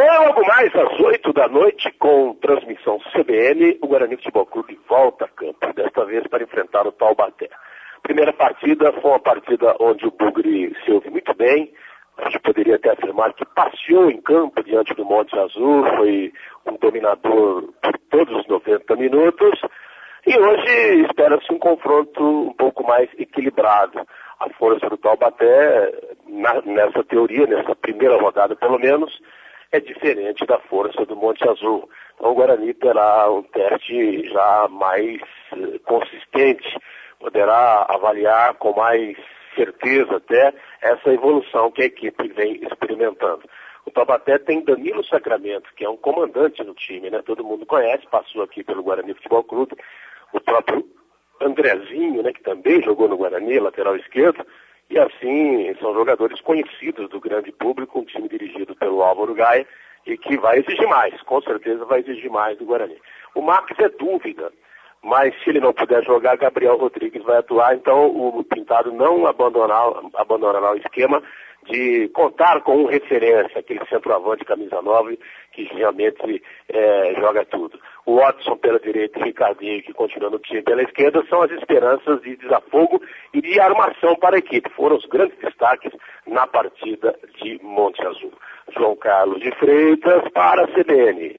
Logo mais às 8 da noite, com transmissão CBN, o Guarani Futebol Clube volta a campo, desta vez para enfrentar o Taubaté. Primeira partida foi uma partida onde o Bugre se ouve muito bem. A gente poderia até afirmar que passeou em campo diante do Monte Azul, foi um dominador por todos os 90 minutos. E hoje espera-se um confronto um pouco mais equilibrado. A força do Taubaté, nessa teoria, nessa primeira rodada pelo menos, é diferente da força do Monte Azul. Então o Guarani terá um teste já mais consistente, poderá avaliar com mais certeza até essa evolução que a equipe vem experimentando. O Taubaté tem Danilo Sacramento, que é um comandante no time, né? Todo mundo conhece, passou aqui pelo Guarani Futebol Clube. O próprio Andrezinho, né, que também jogou no Guarani, lateral esquerdo. E assim, são jogadores conhecidos do grande público, um time dirigido pelo Álvaro Gaia, e que vai exigir mais, com certeza vai exigir mais do Guarani. O Max é dúvida, mas se ele não puder jogar, Gabriel Rodrigues vai atuar, então o Pintado não abandonará o esquema de contar com um referência, aquele centroavante camisa 9, que realmente joga tudo. O Watson pela direita e o Ricardinho, que continua no time pela esquerda, são as esperanças de desafogo e de armação para a equipe. Foram os grandes destaques na partida de Monte Azul. João Carlos de Freitas para a CBN.